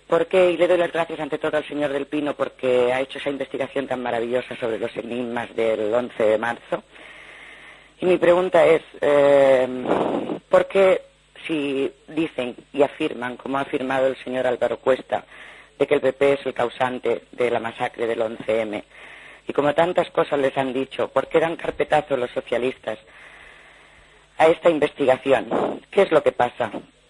¿Por qué? Y le doy las gracias ante todo al señor Del Pino porque ha hecho esa investigación tan maravillosa sobre los enigmas del 11 de marzo. Y mi pregunta es, ¿por qué si dicen y afirman, como ha afirmado el señor Álvaro Cuesta, de que el PP es el causante de la masacre del 11M, y como tantas cosas les han dicho, ¿por qué dan carpetazo los socialistas a esta investigación? ¿Qué es lo que pasa?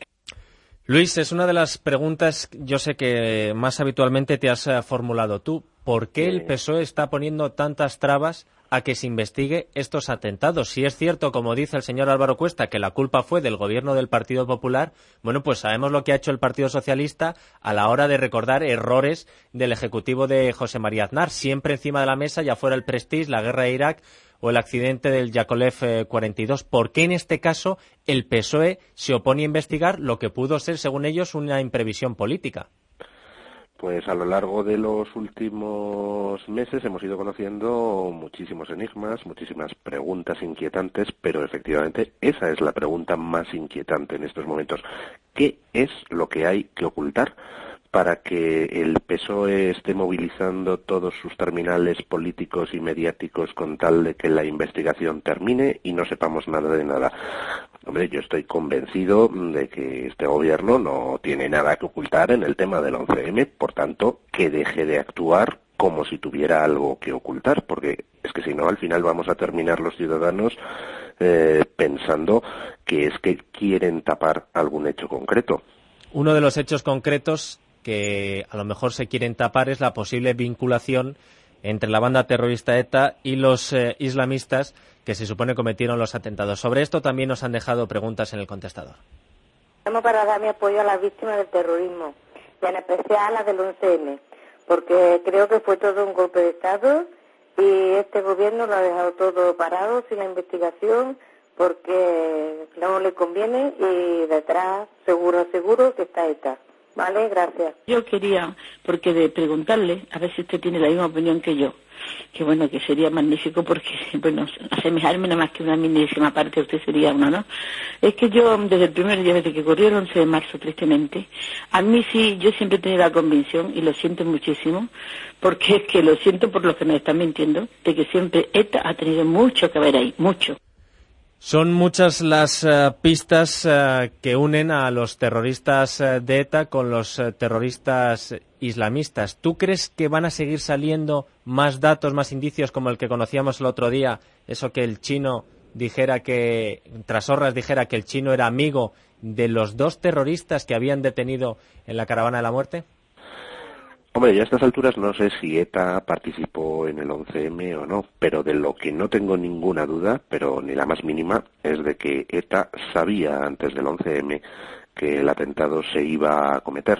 Luis, es una de las preguntas, yo sé que más habitualmente te has formulado tú. ¿Por qué el PSOE está poniendo tantas trabas a que se investigue estos atentados? Si es cierto, como dice el señor Álvaro Cuesta, que la culpa fue del gobierno del Partido Popular, bueno, pues sabemos lo que ha hecho el Partido Socialista a la hora de recordar errores del Ejecutivo de José María Aznar, siempre encima de la mesa, ya fuera el Prestige, la guerra de Irak o el accidente del Yakolev 42. ¿Por qué en este caso el PSOE se opone a investigar lo que pudo ser, según ellos, una imprevisión política? Pues a lo largo de los últimos meses hemos ido conociendo muchísimos enigmas, muchísimas preguntas inquietantes, pero efectivamente esa es la pregunta más inquietante en estos momentos. ¿Qué es lo que hay que ocultar para que el PSOE esté movilizando todos sus terminales políticos y mediáticos con tal de que la investigación termine y no sepamos nada de nada? Hombre, yo estoy convencido de que este gobierno no tiene nada que ocultar en el tema del 11M, por tanto, que deje de actuar como si tuviera algo que ocultar, porque es que si no, al final vamos a terminar los ciudadanos pensando que es que quieren tapar algún hecho concreto. Uno de los hechos concretos que a lo mejor se quieren tapar es la posible vinculación entre la banda terrorista ETA y los islamistas que se supone cometieron los atentados. Sobre esto también nos han dejado preguntas en el contestador. Estamos para dar mi apoyo a las víctimas del terrorismo, y en especial a las del 11M, porque creo que fue todo un golpe de Estado y este gobierno lo ha dejado todo parado sin la investigación porque no le conviene y detrás seguro que está ETA. Vale, gracias. Yo quería, porque de preguntarle, a ver si usted tiene la misma opinión que yo, que bueno, que sería magnífico porque, bueno, asemejarme nada más que una minimísima parte, usted sería una, ¿no? Es que yo, desde el primer día, desde que ocurrió el 11 de marzo, tristemente, a mí sí, yo siempre he tenido la convicción, y lo siento muchísimo, porque es que lo siento por los que nos están mintiendo, de que siempre ETA ha tenido mucho que ver ahí, mucho. Son muchas las pistas que unen a los terroristas de ETA con los terroristas islamistas. ¿Tú crees que van a seguir saliendo más datos, más indicios como el que conocíamos el otro día? Eso que el chino dijera que, Trasorras dijera que el chino era amigo de los dos terroristas que habían detenido en la caravana de la muerte. Hombre, ya a estas alturas no sé si ETA participó en el 11M o no, pero de lo que no tengo ninguna duda, pero ni la más mínima, es de que ETA sabía antes del 11M que el atentado se iba a cometer.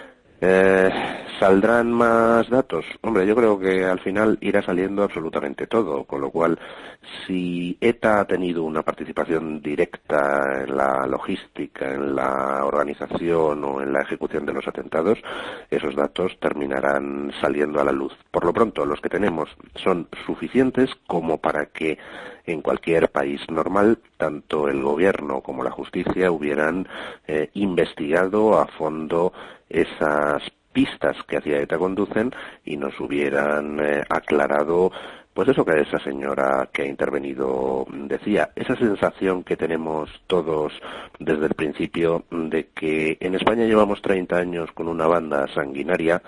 ¿Saldrán más datos? Hombre, yo creo que al final irá saliendo absolutamente todo, con lo cual, si ETA ha tenido una participación directa en la logística, en la organización o en la ejecución de los atentados, esos datos terminarán saliendo a la luz. Por lo pronto, los que tenemos son suficientes como para que en cualquier país normal, tanto el gobierno como la justicia hubieran investigado a fondo esas pistas que hacia ETA conducen y nos hubieran aclarado pues eso que esa señora que ha intervenido decía, esa sensación que tenemos todos desde el principio de que en España llevamos 30 años con una banda sanguinaria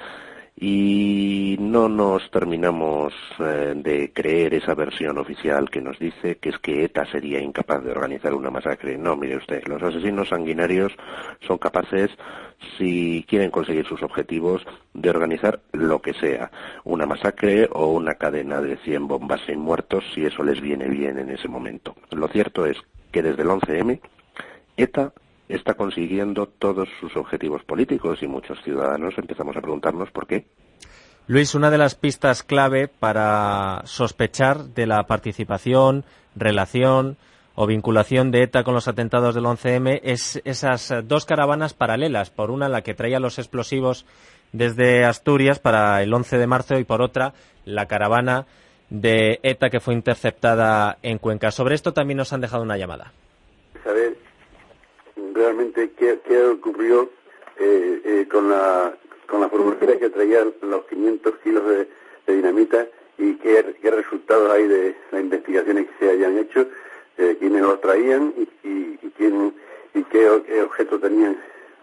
y no nos terminamos de creer esa versión oficial que nos dice que es que ETA sería incapaz de organizar una masacre. No, mire usted, los asesinos sanguinarios son capaces, si quieren conseguir sus objetivos, de organizar lo que sea, una masacre o una cadena de 100 bombas sin muertos, si eso les viene bien en ese momento. Lo cierto es que desde el 11M, ETA está consiguiendo todos sus objetivos políticos y muchos ciudadanos empezamos a preguntarnos por qué. Luis, una de las pistas clave para sospechar de la participación, relación o vinculación de ETA con los atentados del 11M es esas dos caravanas paralelas, por una la que traía los explosivos desde Asturias para el 11 de marzo y por otra la caravana de ETA que fue interceptada en Cuenca. Sobre esto también nos han dejado una llamada. Saber realmente qué ocurrió con con la furgoneta que traía los 500 kilos de dinamita y qué resultados hay de las investigaciones que se hayan hecho, quiénes los traían y qué objeto tenían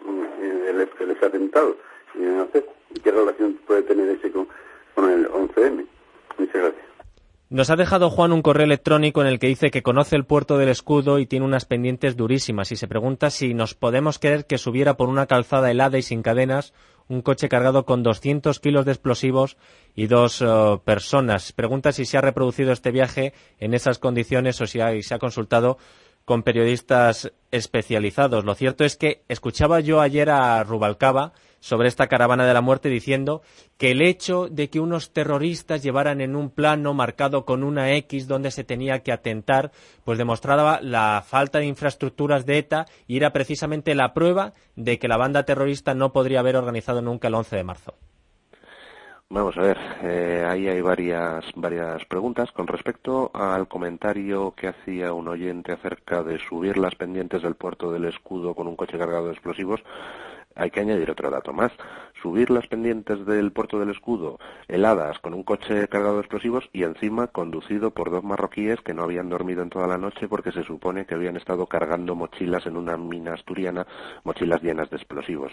el atentado, y qué relación puede tener ese con el 11M. Muchas gracias. Nos ha dejado Juan un correo electrónico en el que dice que conoce el puerto del Escudo y tiene unas pendientes durísimas y se pregunta si nos podemos creer que subiera por una calzada helada y sin cadenas un coche cargado con 200 kilos de explosivos y 2 personas. Pregunta si se ha reproducido este viaje en esas condiciones o si se ha consultado con periodistas especializados. Lo cierto es que escuchaba yo ayer a Rubalcaba sobre esta caravana de la muerte diciendo que el hecho de que unos terroristas llevaran en un plano marcado con una X donde se tenía que atentar, pues demostraba la falta de infraestructuras de ETA y era precisamente la prueba de que la banda terrorista no podría haber organizado nunca el 11 de marzo. Vamos a ver, ahí hay varias preguntas. Con respecto al comentario que hacía un oyente acerca de subir las pendientes del puerto del Escudo con un coche cargado de explosivos, hay que añadir otro dato más. Subir las pendientes del puerto del Escudo heladas con un coche cargado de explosivos y encima conducido por 2 marroquíes que no habían dormido en toda la noche porque se supone que habían estado cargando mochilas en una mina asturiana, mochilas llenas de explosivos.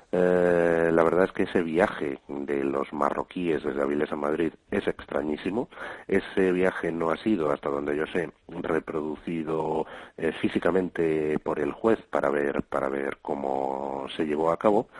La verdad es que ese viaje de los marroquíes desde Avilés a Madrid es extrañísimo. Ese viaje no ha sido, hasta donde yo sé, reproducido físicamente por el juez para ver cómo se llevó a cabo,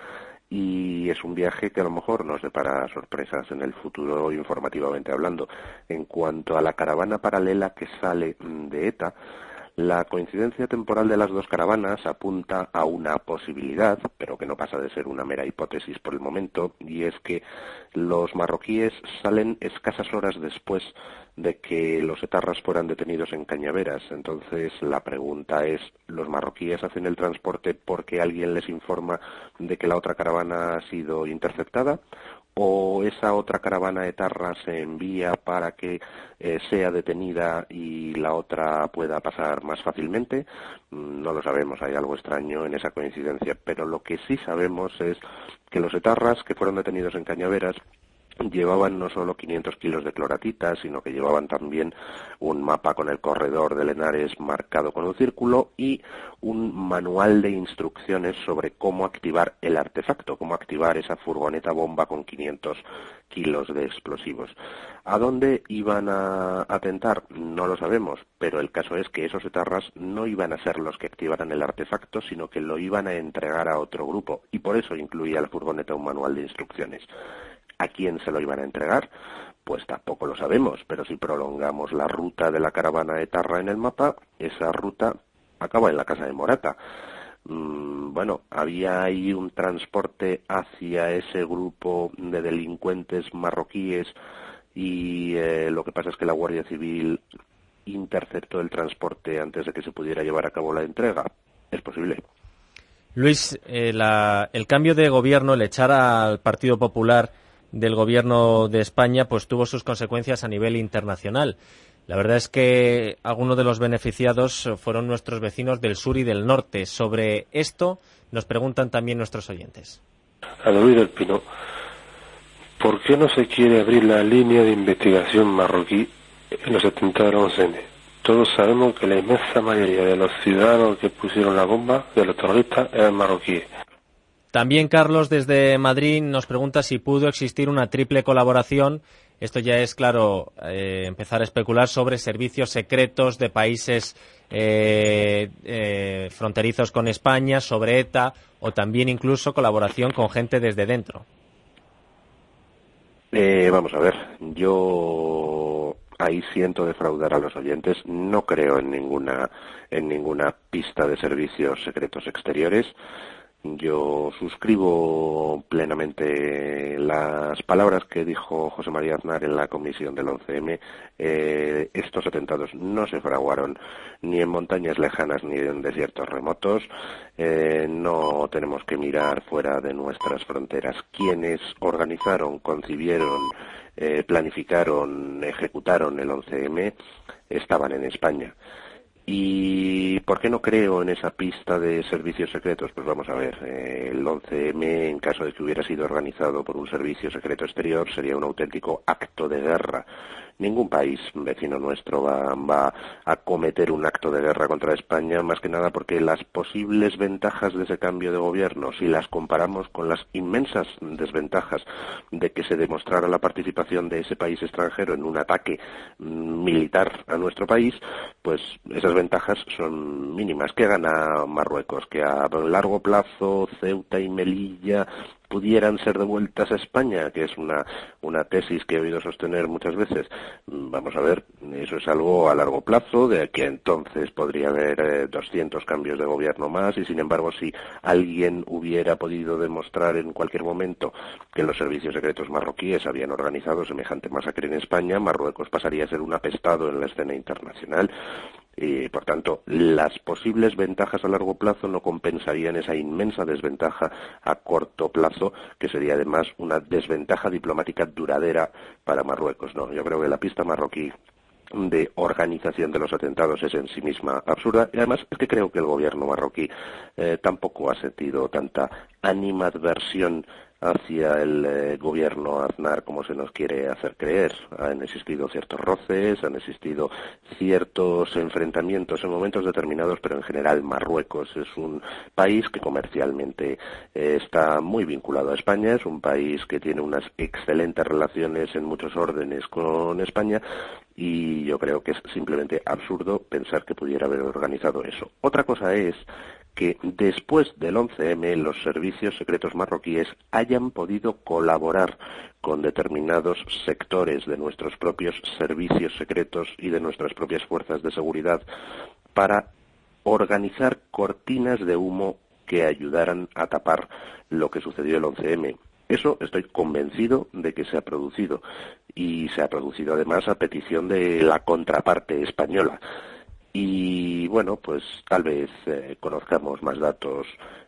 y es un viaje que a lo mejor nos depara sorpresas en el futuro informativamente hablando. En cuanto a la caravana paralela que sale de ETA, la coincidencia temporal de las 2 caravanas apunta a una posibilidad, pero que no pasa de ser una mera hipótesis por el momento, y es que los marroquíes salen escasas horas después de que los etarras fueran detenidos en Cañaveras. Entonces la pregunta es, ¿los marroquíes hacen el transporte porque alguien les informa de que la otra caravana ha sido interceptada? ¿O esa otra caravana etarra se envía para que sea detenida y la otra pueda pasar más fácilmente? No lo sabemos, hay algo extraño en esa coincidencia, pero lo que sí sabemos es que los etarras que fueron detenidos en Cañaveras llevaban no solo 500 kilos de cloratita, sino que llevaban también un mapa con el corredor de Henares marcado con un círculo y un manual de instrucciones sobre cómo activar el artefacto, cómo activar esa furgoneta bomba con 500 kilos de explosivos. ¿A dónde iban a atentar? No lo sabemos, pero el caso es que esos etarras no iban a ser los que activaran el artefacto, sino que lo iban a entregar a otro grupo, y por eso incluía la furgoneta un manual de instrucciones. ¿A quién se lo iban a entregar? Pues tampoco lo sabemos, pero si prolongamos la ruta de la caravana etarra en el mapa, esa ruta acaba en la casa de Morata. Bueno, había ahí un transporte hacia ese grupo de delincuentes marroquíes y lo que pasa es que la Guardia Civil interceptó el transporte antes de que se pudiera llevar a cabo la entrega. Es posible. Luis, el cambio de gobierno, el echar al Partido Popular del gobierno de España, pues tuvo sus consecuencias a nivel internacional. La verdad es que algunos de los beneficiados fueron nuestros vecinos del sur y del norte. Sobre esto nos preguntan también nuestros oyentes. A Luis del Pino, ¿por qué no se quiere abrir la línea de investigación marroquí en los atentados del 11M? Todos sabemos que la inmensa mayoría de los ciudadanos que pusieron la bomba, de los terroristas, eran marroquíes. También Carlos desde Madrid nos pregunta si pudo existir una triple colaboración. Esto ya es, claro, empezar a especular sobre servicios secretos de países fronterizos con España, sobre ETA, o también incluso colaboración con gente desde dentro. Vamos a ver, yo ahí siento defraudar a los oyentes. No creo en ninguna pista de servicios secretos exteriores. Yo suscribo plenamente las palabras que dijo José María Aznar en la comisión del 11M. Estos atentados no se fraguaron ni en montañas lejanas ni en desiertos remotos. No tenemos que mirar fuera de nuestras fronteras. Quienes organizaron, concibieron, planificaron, ejecutaron el 11M estaban en España. ¿Y por qué no creo en esa pista de servicios secretos? Pues vamos a ver, el 11M, en caso de que hubiera sido organizado por un servicio secreto exterior, sería un auténtico acto de guerra. Ningún país vecino nuestro va a cometer un acto de guerra contra España, más que nada porque las posibles ventajas de ese cambio de gobierno, si las comparamos con las inmensas desventajas de que se demostrara la participación de ese país extranjero en un ataque militar a nuestro país, pues esas ventajas son mínimas. ¿Qué gana Marruecos? Que a largo plazo Ceuta y Melilla pudieran ser devueltas a España, que es una tesis que he oído sostener muchas veces. Vamos a ver, eso es algo a largo plazo, de que entonces podría haber 200 cambios de gobierno más, y sin embargo, si alguien hubiera podido demostrar en cualquier momento que los servicios secretos marroquíes habían organizado semejante masacre en España, Marruecos pasaría a ser un apestado en la escena internacional. Y, por tanto, las posibles ventajas a largo plazo no compensarían esa inmensa desventaja a corto plazo, que sería además una desventaja diplomática duradera para Marruecos. No, yo creo que la pista marroquí de organización de los atentados es en sí misma absurda, y además es que creo que el gobierno marroquí tampoco ha sentido tanta animadversión hacia el gobierno Aznar como se nos quiere hacer creer. Han existido ciertos roces, han existido ciertos enfrentamientos en momentos determinados, pero en general Marruecos es un país que comercialmente está muy vinculado a España, es un país que tiene unas excelentes relaciones en muchos órdenes con España, y yo creo que es simplemente absurdo pensar que pudiera haber organizado eso. Otra cosa es que después del 11M los servicios secretos marroquíes hayan podido colaborar con determinados sectores de nuestros propios servicios secretos y de nuestras propias fuerzas de seguridad para organizar cortinas de humo que ayudaran a tapar lo que sucedió el 11M. Eso estoy convencido de que se ha producido, y se ha producido además a petición de la contraparte española. Y bueno, pues tal vez conozcamos más datos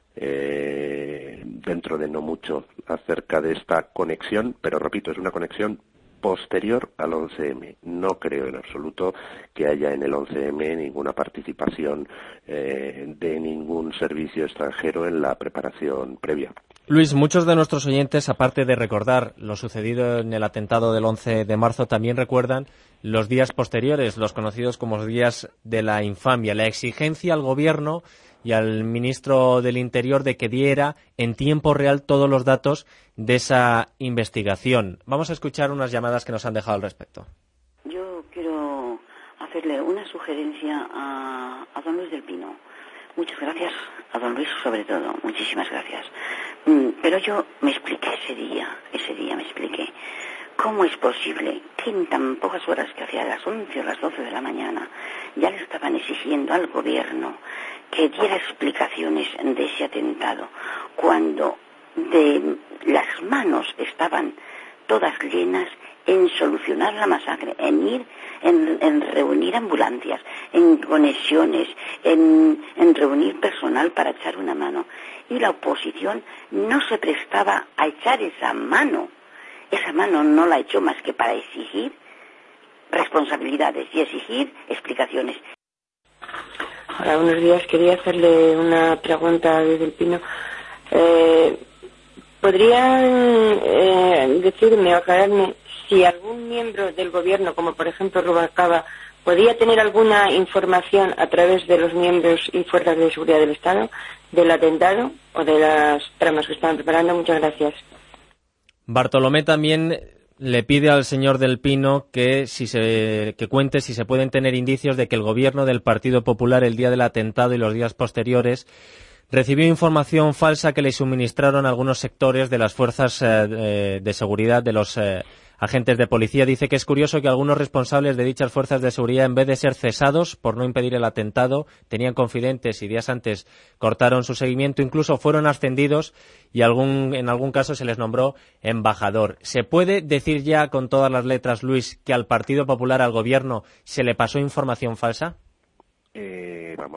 dentro de no mucho acerca de esta conexión, pero repito, es una conexión posterior al 11M. No creo en absoluto que haya en el 11M ninguna participación de ningún servicio extranjero en la preparación previa. Luis, muchos de nuestros oyentes, aparte de recordar lo sucedido en el atentado del 11 de marzo, también recuerdan los días posteriores, los conocidos como los días de la infamia, la exigencia al gobierno y al ministro del Interior de que diera en tiempo real todos los datos de esa investigación. Vamos a escuchar unas llamadas que nos han dejado al respecto. Yo quiero hacerle una sugerencia a don Luis del Pino. Muchas gracias a don Luis, sobre todo, muchísimas gracias. Pero yo me expliqué ese día me expliqué. ¿Cómo es posible que en tan pocas horas, que hacia las 11 o las 12 de la mañana, ya le estaban exigiendo al gobierno que diera explicaciones de ese atentado, cuando de las manos estaban todas llenas en solucionar la masacre, en ir, en reunir ambulancias, en conexiones, en reunir personal para echar una mano? Y la oposición no se prestaba a echar esa mano. Esa mano no la echó más que para exigir responsabilidades y exigir explicaciones. Hola, buenos días. Quería hacerle una pregunta a Luis del Pino. ¿Podrían decirme o aclararme si algún miembro del gobierno, como por ejemplo Rubalcaba, podía tener alguna información a través de los miembros y fuerzas de seguridad del Estado del atentado o de las tramas que estaban preparando? Muchas gracias. Bartolomé también le pide al señor del Pino que cuente si se pueden tener indicios de que el gobierno del Partido Popular el día del atentado y los días posteriores recibió información falsa que le suministraron algunos sectores de las fuerzas de seguridad de los agentes de policía. Dice que es curioso que algunos responsables de dichas fuerzas de seguridad, en vez de ser cesados por no impedir el atentado, tenían confidentes y días antes cortaron su seguimiento, incluso fueron ascendidos y en algún caso se les nombró embajador. ¿Se puede decir ya con todas las letras, Luis, que al Partido Popular, al gobierno, se le pasó información falsa?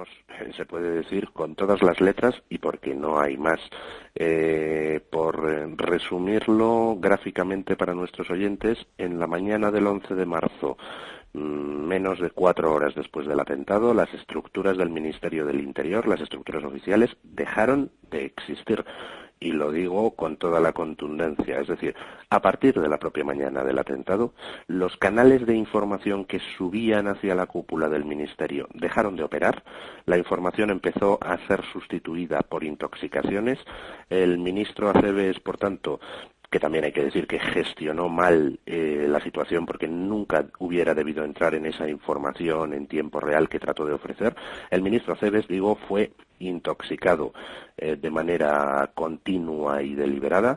Se puede decir con todas las letras y porque no hay más. Por resumirlo gráficamente para nuestros oyentes, en la mañana del 11 de marzo, menos de 4 horas después del atentado, las estructuras del Ministerio del Interior, las estructuras oficiales, dejaron de existir. Y lo digo con toda la contundencia, es decir, a partir de la propia mañana del atentado, los canales de información que subían hacia la cúpula del Ministerio dejaron de operar, la información empezó a ser sustituida por intoxicaciones, el ministro Acebes, por tanto, que también hay que decir que gestionó mal la situación porque nunca hubiera debido entrar en esa información en tiempo real que trató de ofrecer. El ministro Acebes, digo, fue intoxicado de manera continua y deliberada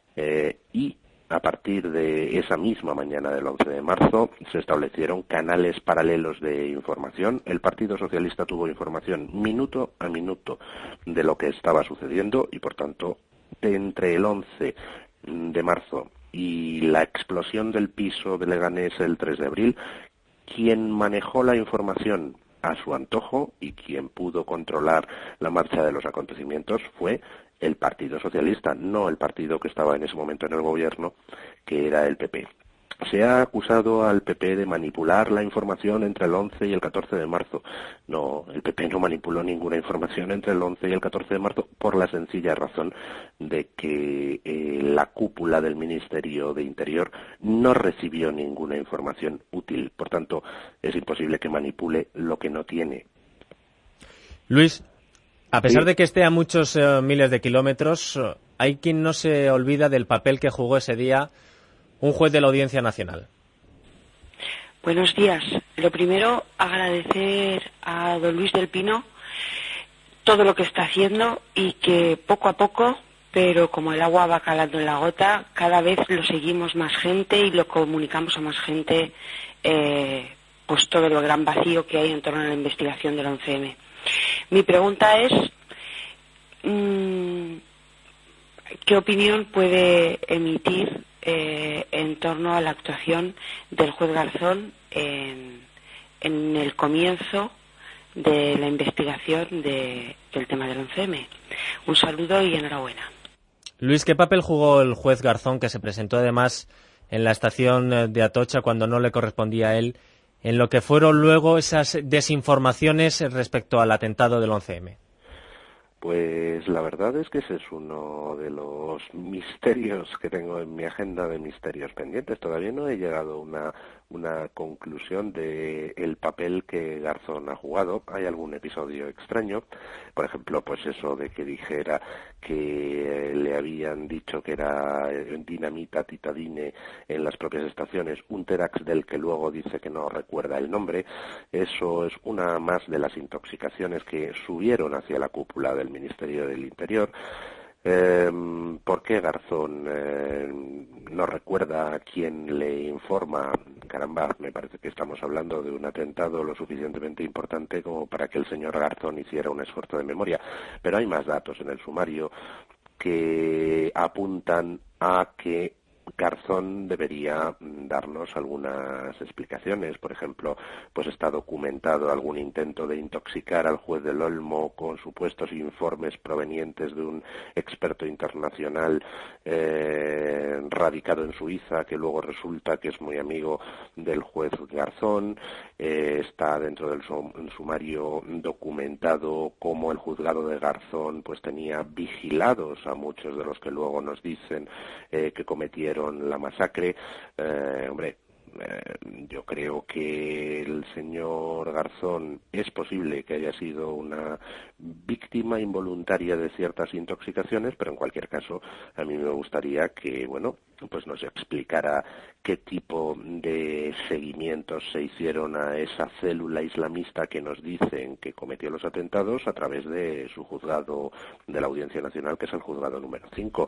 y a partir de esa misma mañana del 11 de marzo se establecieron canales paralelos de información. El Partido Socialista tuvo información minuto a minuto de lo que estaba sucediendo y, por tanto, entre el 11 de marzo y la explosión del piso de Leganés el 3 de abril, quien manejó la información a su antojo y quien pudo controlar la marcha de los acontecimientos fue el Partido Socialista, no el partido que estaba en ese momento en el gobierno, que era el PP. Se ha acusado al PP de manipular la información entre el 11 y el 14 de marzo. No, el PP no manipuló ninguna información entre el 11 y el 14 de marzo por la sencilla razón de que la cúpula del Ministerio de Interior no recibió ninguna información útil. Por tanto, es imposible que manipule lo que no tiene. Luis, a pesar de que esté a muchos miles de kilómetros, hay quien no se olvida del papel que jugó ese día un juez de la Audiencia Nacional. Buenos días. Lo primero, agradecer a don Luis del Pino todo lo que está haciendo y que poco a poco, pero como el agua va calando en la gota, cada vez lo seguimos más gente y lo comunicamos a más gente, pues todo el gran vacío que hay en torno a la investigación del 11M. Mi pregunta es, ¿qué opinión puede emitir en torno a la actuación del juez Garzón en el comienzo de la investigación del tema del 11M? Un saludo y enhorabuena. Luis, ¿qué papel jugó el juez Garzón, que se presentó además en la estación de Atocha cuando no le correspondía a él, en lo que fueron luego esas desinformaciones respecto al atentado del 11M? Pues la verdad es que ese es uno de los misterios que tengo en mi agenda de misterios pendientes. Todavía no he llegado a una conclusión de el papel que Garzón ha jugado. Hay algún episodio extraño, por ejemplo, pues eso de que dijera que le habían dicho que era dinamita titadine en las propias estaciones, un terax del que luego dice que no recuerda el nombre. Eso es una más de las intoxicaciones que subieron hacia la cúpula del Ministerio del Interior. ¿Por qué Garzón no recuerda a quién le informa? Caramba, me parece que estamos hablando de un atentado lo suficientemente importante como para que el señor Garzón hiciera un esfuerzo de memoria. Pero hay más datos en el sumario que apuntan a que Garzón debería darnos algunas explicaciones. Por ejemplo, pues está documentado algún intento de intoxicar al juez del Olmo con supuestos informes provenientes de un experto internacional radicado en Suiza, que luego resulta que es muy amigo del juez Garzón. Está dentro del sumario documentado cómo el juzgado de Garzón pues tenía vigilados a muchos de los que luego nos dicen que cometieron la masacre. Yo creo que el señor Garzón es posible que haya sido una víctima involuntaria de ciertas intoxicaciones, pero en cualquier caso a mí me gustaría que, pues nos explicara qué tipo de seguimientos se hicieron a esa célula islamista que nos dicen que cometió los atentados a través de su juzgado de la Audiencia Nacional, que es el juzgado número 5.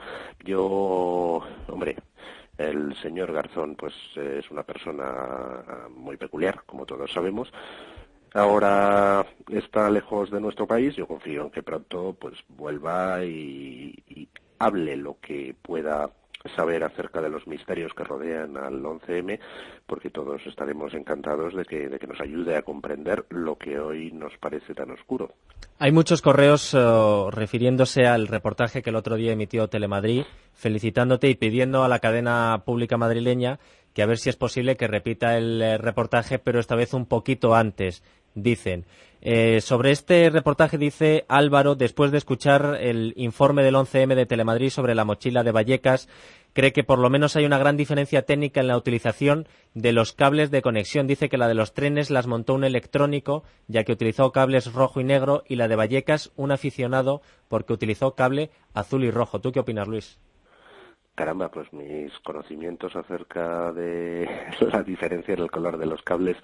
El señor Garzón pues es una persona muy peculiar, como todos sabemos. Ahora está lejos de nuestro país. Yo confío en que pronto pues vuelva y hable lo que pueda saber acerca de los misterios que rodean al 11M, porque todos estaremos encantados de que nos ayude a comprender lo que hoy nos parece tan oscuro. Hay muchos correos refiriéndose al reportaje que el otro día emitió Telemadrid felicitándote y pidiendo a la cadena pública madrileña que a ver si es posible que repita el reportaje, pero esta vez un poquito antes, dicen. Sobre este reportaje dice Álvaro, después de escuchar el informe del 11M de Telemadrid sobre la mochila de Vallecas, cree que por lo menos hay una gran diferencia técnica en la utilización de los cables de conexión. Dice que la de los trenes las montó un electrónico, ya que utilizó cables rojo y negro, y la de Vallecas un aficionado, porque utilizó cable azul y rojo. ¿Tú qué opinas, Luis? Caramba, pues mis conocimientos acerca de la diferencia en el color de los cables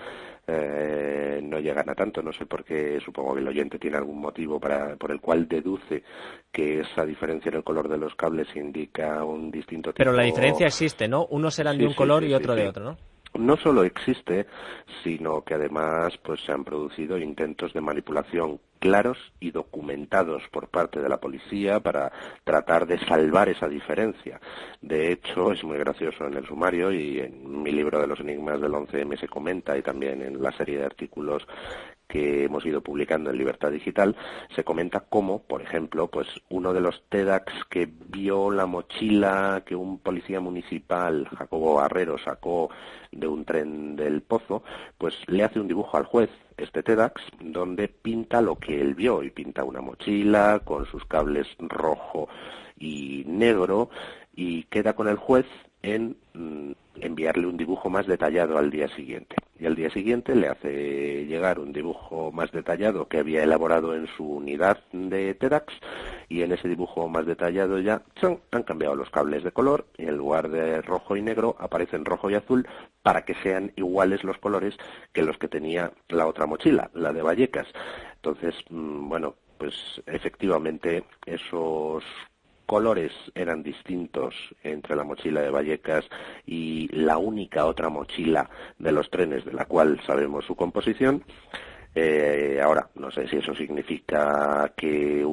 no llegan a tanto. No sé por qué, supongo que el oyente tiene algún motivo por el cual deduce que esa diferencia en el color de los cables indica un distinto tipo. Pero la diferencia existe, ¿no? Unos serán de un color y otro de otro, ¿no? No solo existe, sino que además pues se han producido intentos de manipulación claros y documentados por parte de la policía para tratar de salvar esa diferencia. De hecho, es muy gracioso en el sumario, y en mi libro de los enigmas del 11M se comenta, y también en la serie de artículos que hemos ido publicando en Libertad Digital, se comenta cómo, por ejemplo, pues uno de los TEDx que vio la mochila que un policía municipal, Jacobo Barrero, sacó de un tren del Pozo, pues le hace un dibujo al juez, este TEDx, donde pinta lo que él vio, y pinta una mochila con sus cables rojo y negro, y queda con el juez en enviarle un dibujo más detallado al día siguiente. Y al día siguiente le hace llegar un dibujo más detallado que había elaborado en su unidad de TEDx, y en ese dibujo más detallado ya han cambiado los cables de color, y en lugar de rojo y negro aparecen rojo y azul, para que sean iguales los colores que los que tenía la otra mochila, la de Vallecas. Entonces, bueno, pues efectivamente esos colores eran distintos entre la mochila de Vallecas y la única otra mochila de los trenes de la cual sabemos su composición. Ahora, no sé si eso significa que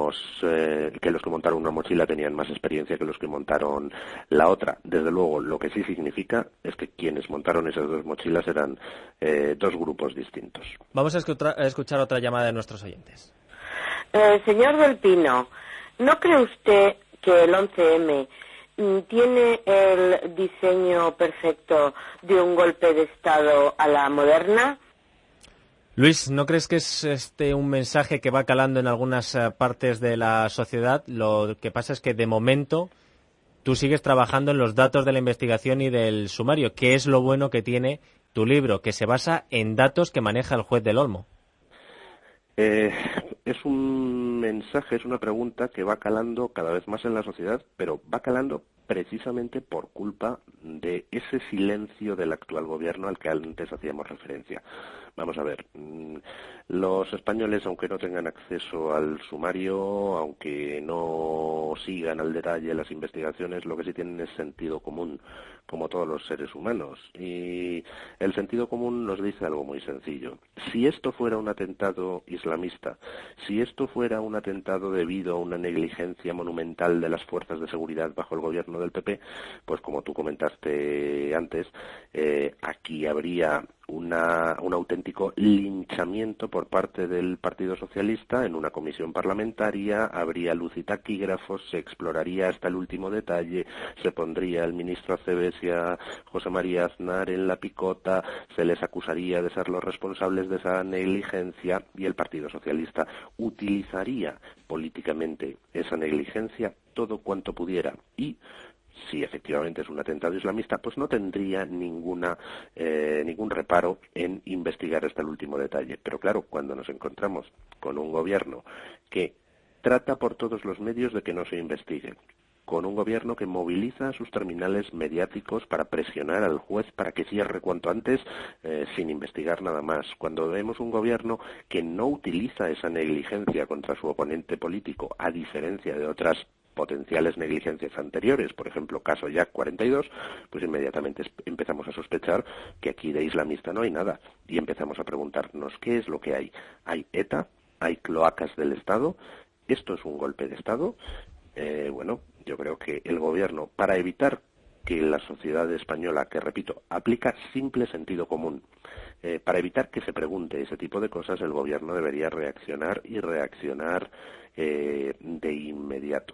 que los que montaron una mochila tenían más experiencia que los que montaron la otra. Desde luego, lo que sí significa es que quienes montaron esas dos mochilas eran dos grupos distintos. Vamos a escuchar otra llamada de nuestros oyentes. Señor del Pino, ¿no cree usted que el 11M tiene el diseño perfecto de un golpe de Estado a la moderna? Luis, ¿no crees que es un mensaje que va calando en algunas partes de la sociedad? Lo que pasa es que de momento tú sigues trabajando en los datos de la investigación y del sumario, que es lo bueno que tiene tu libro, que se basa en datos que maneja el juez del Olmo. Es un mensaje, es una pregunta que va calando cada vez más en la sociedad, pero va calando precisamente por culpa de ese silencio del actual gobierno al que antes hacíamos referencia. Vamos a ver, los españoles, aunque no tengan acceso al sumario, aunque no sigan al detalle las investigaciones, lo que sí tienen es sentido común, como todos los seres humanos. Y el sentido común nos dice algo muy sencillo. Si esto fuera un atentado islamista, si esto fuera un atentado debido a una negligencia monumental de las fuerzas de seguridad bajo el gobierno del PP, pues como tú comentaste antes, aquí habría un auténtico linchamiento por parte del Partido Socialista en una comisión parlamentaria, habría luz y taquígrafos, se exploraría hasta el último detalle, se pondría el ministro Aceves y a José María Aznar en la picota, se les acusaría de ser los responsables de esa negligencia, y el Partido Socialista utilizaría políticamente esa negligencia todo cuanto pudiera, y si efectivamente es un atentado islamista, pues no tendría ningún reparo en investigar hasta el último detalle. Pero claro, cuando nos encontramos con un gobierno que trata por todos los medios de que no se investigue, con un gobierno que moviliza a sus terminales mediáticos para presionar al juez para que cierre cuanto antes sin investigar nada más, cuando vemos un gobierno que no utiliza esa negligencia contra su oponente político, a diferencia de otras potenciales negligencias anteriores, por ejemplo, caso Jack 42, pues inmediatamente empezamos a sospechar que aquí de islamista no hay nada, y empezamos a preguntarnos qué es lo que hay. ¿Hay ETA? ¿Hay cloacas del Estado? ¿Esto es un golpe de Estado? Bueno, yo creo que el gobierno, para evitar que la sociedad española, que repito, aplica simple sentido común, para evitar que se pregunte ese tipo de cosas, el gobierno debería reaccionar, y reaccionar de inmediato.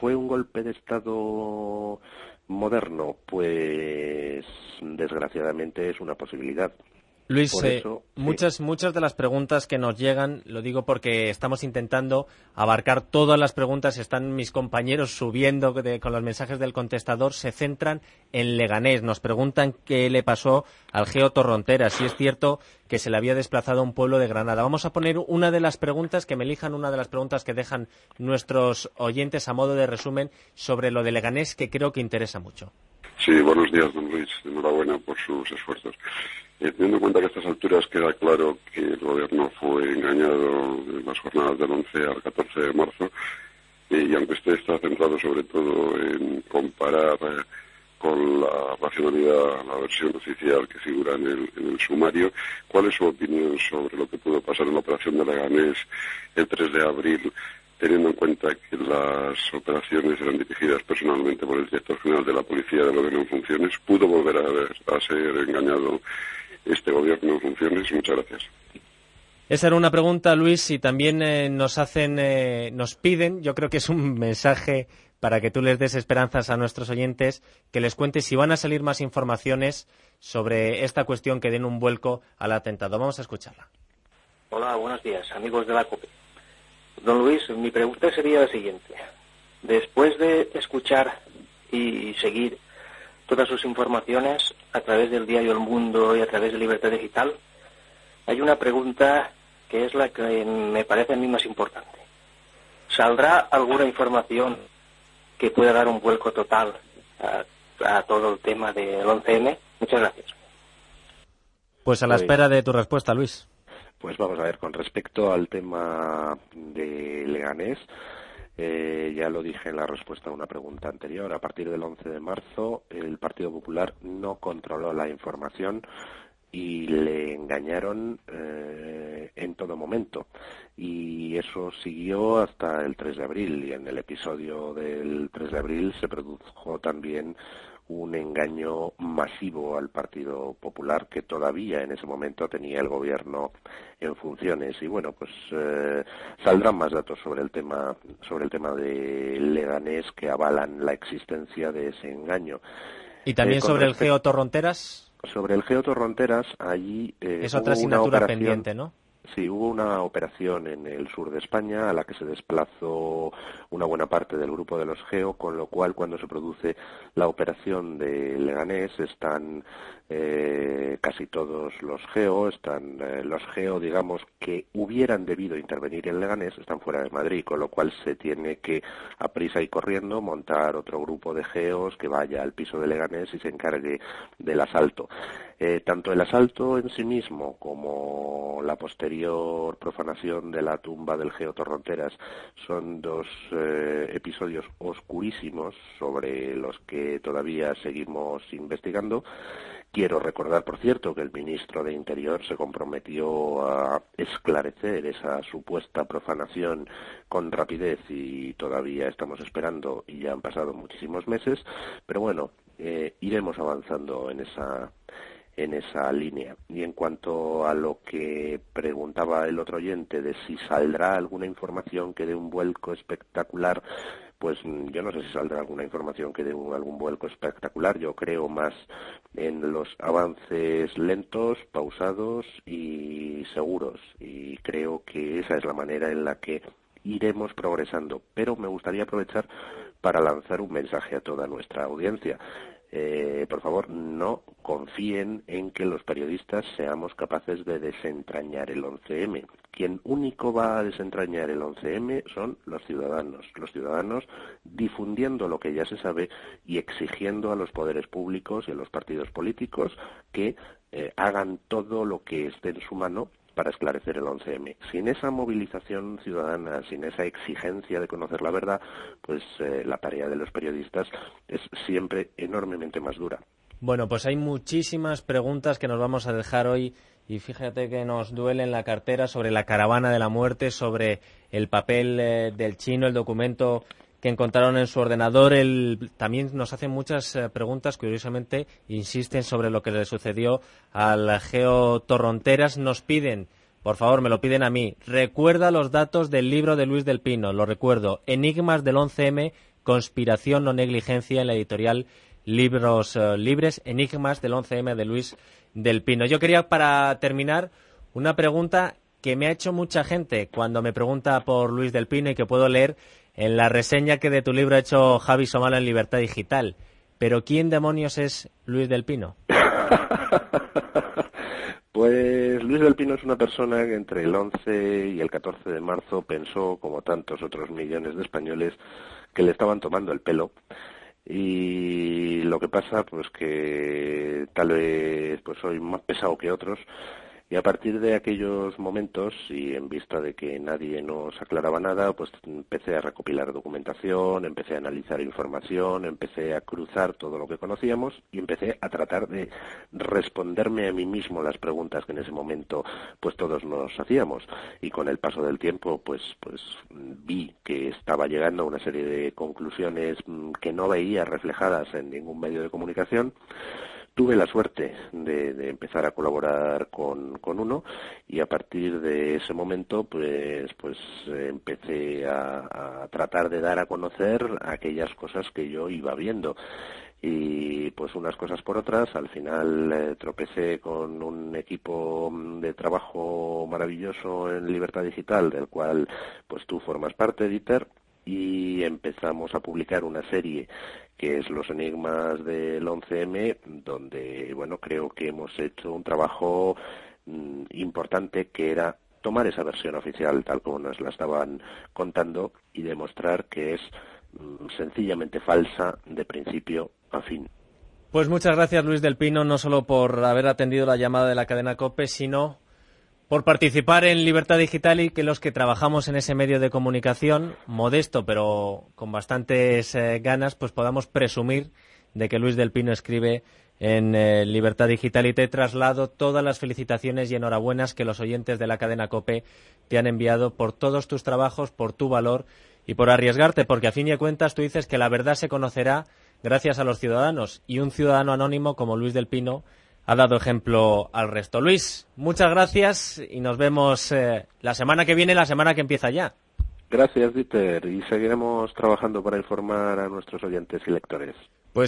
¿Fue un golpe de Estado moderno? Pues desgraciadamente es una posibilidad. Luis, Muchas de las preguntas que nos llegan, lo digo porque estamos intentando abarcar todas las preguntas, están mis compañeros subiendo con los mensajes del contestador, se centran en Leganés, nos preguntan qué le pasó al Geo Torronteras, si es cierto que se le había desplazado a un pueblo de Granada. Vamos a poner una de las preguntas, que me elijan una de las preguntas que dejan nuestros oyentes a modo de resumen sobre lo de Leganés, que creo que interesa mucho. Sí, buenos días, don Luis. Enhorabuena por sus esfuerzos. Teniendo en cuenta que a estas alturas queda claro que el gobierno fue engañado en las jornadas del 11 al 14 de marzo, y aunque usted está centrado sobre todo en comparar con la racionalidad, la versión oficial que figura en el sumario, ¿cuál es su opinión sobre lo que pudo pasar en la operación de Leganés el 3 de abril, teniendo en cuenta que las operaciones eran dirigidas personalmente por el director general de la Policía del Gobierno en funciones? ¿Pudo volver a ser engañado este gobierno en funciones? Muchas gracias. Esa era una pregunta, Luis, y también nos piden, yo creo que es un mensaje para que tú les des esperanzas a nuestros oyentes, que les cuentes si van a salir más informaciones sobre esta cuestión, que den un vuelco al atentado. Vamos a escucharla. Hola, buenos días, amigos de la COPE. Don Luis, mi pregunta sería la siguiente. Después de escuchar y seguir todas sus informaciones a través del diario El Mundo y a través de Libertad Digital, hay una pregunta que es la que me parece a mí más importante. ¿Saldrá alguna información que pueda dar un vuelco total a todo el tema del 11M? Muchas gracias. Pues a la espera de tu respuesta, Luis. Pues vamos a ver, con respecto al tema de Leganés, ya lo dije en la respuesta a una pregunta anterior, a partir del 11 de marzo el Partido Popular no controló la información y le engañaron en todo momento. Y eso siguió hasta el 3 de abril, y en el episodio del 3 de abril se produjo también un engaño masivo al Partido Popular, que todavía en ese momento tenía el gobierno en funciones. Y bueno, pues saldrán más datos sobre el tema de Leganés que avalan la existencia de ese engaño. ¿Y también sobre el Geo Torronteras? Sobre el Geo Torronteras, allí es otra asignatura pendiente, ¿no? Sí, hubo una operación en el sur de España a la que se desplazó una buena parte del grupo de los Geo, con lo cual cuando se produce la operación de Leganés están casi todos los Geo, los Geo, digamos, que hubieran debido intervenir en Leganés, están fuera de Madrid, con lo cual se tiene que, a prisa y corriendo, montar otro grupo de Geos que vaya al piso de Leganés y se encargue del asalto. Tanto el asalto en sí mismo como la posterior profanación de la tumba del Geo Torronteras son dos episodios oscurísimos sobre los que todavía seguimos investigando. Quiero recordar, por cierto, que el ministro de Interior se comprometió a esclarecer esa supuesta profanación con rapidez y todavía estamos esperando, y ya han pasado muchísimos meses, pero bueno, iremos avanzando en esa línea. Y en cuanto a lo que preguntaba el otro oyente de si saldrá alguna información que dé un vuelco espectacular, pues yo no sé si saldrá alguna información que dé algún vuelco espectacular. Yo creo más en los avances lentos, pausados y seguros, y creo que esa es la manera en la que iremos progresando. Pero me gustaría aprovechar para lanzar un mensaje a toda nuestra audiencia. Por favor, no confíen en que los periodistas seamos capaces de desentrañar el 11M. Quien único va a desentrañar el 11M son los ciudadanos difundiendo lo que ya se sabe y exigiendo a los poderes públicos y a los partidos políticos que hagan todo lo que esté en su mano para esclarecer el 11M. Sin esa movilización ciudadana, sin esa exigencia de conocer la verdad, pues la tarea de los periodistas es siempre enormemente más dura. Bueno, pues hay muchísimas preguntas que nos vamos a dejar hoy, y fíjate que nos duele en la cartera sobre la caravana de la muerte, sobre el papel del chino, el documento que encontraron en su ordenador. También nos hacen muchas preguntas, curiosamente insisten sobre lo que le sucedió al Geo Torronteras. Nos piden, por favor, me lo piden a mí, recuerda los datos del libro de Luis del Pino, lo recuerdo, Enigmas del 11M, Conspiración o negligencia, en la editorial Libros Libres, Enigmas del 11M de Luis del Pino. Yo quería, para terminar, una pregunta que me ha hecho mucha gente cuando me pregunta por Luis del Pino y que puedo leer en la reseña que de tu libro ha hecho Javi Somala en Libertad Digital. Pero ¿quién demonios es Luis del Pino? Pues Luis del Pino es una persona que entre el 11 y el 14 de marzo pensó, como tantos otros millones de españoles, que le estaban tomando el pelo. Y lo que pasa, pues que tal vez pues soy más pesado que otros. Y a partir de aquellos momentos, y en vista de que nadie nos aclaraba nada, pues empecé a recopilar documentación, empecé a analizar información, empecé a cruzar todo lo que conocíamos y empecé a tratar de responderme a mí mismo las preguntas que en ese momento pues todos nos hacíamos. Y con el paso del tiempo pues vi que estaba llegando a una serie de conclusiones que no veía reflejadas en ningún medio de comunicación. Tuve la suerte de empezar a colaborar con uno y a partir de ese momento pues empecé a tratar de dar a conocer aquellas cosas que yo iba viendo. Y pues unas cosas por otras, al final tropecé con un equipo de trabajo maravilloso en Libertad Digital, del cual pues tú formas parte, Dieter, y empezamos a publicar una serie que es Los Enigmas del 11M, donde, bueno, creo que hemos hecho un trabajo importante, que era tomar esa versión oficial tal como nos la estaban contando y demostrar que es sencillamente falsa de principio a fin. Pues muchas gracias, Luis del Pino, no solo por haber atendido la llamada de la cadena COPE, sino por participar en Libertad Digital y que los que trabajamos en ese medio de comunicación, modesto pero con bastantes ganas, pues podamos presumir de que Luis del Pino escribe en Libertad Digital. Y te traslado todas las felicitaciones y enhorabuenas que los oyentes de la cadena COPE te han enviado por todos tus trabajos, por tu valor y por arriesgarte, porque a fin de cuentas tú dices que la verdad se conocerá gracias a los ciudadanos, y un ciudadano anónimo como Luis del Pino ha dado ejemplo al resto. Luis, muchas gracias y nos vemos la semana que viene, la semana que empieza ya. Gracias, Dieter, y seguiremos trabajando para informar a nuestros oyentes y lectores.